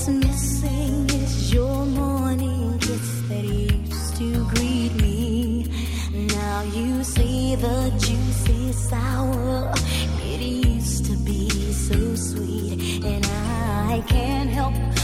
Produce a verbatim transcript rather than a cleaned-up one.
missing is your morning kiss that used to greet me. Now you say the juice is sour. It used to be so sweet, and I can't help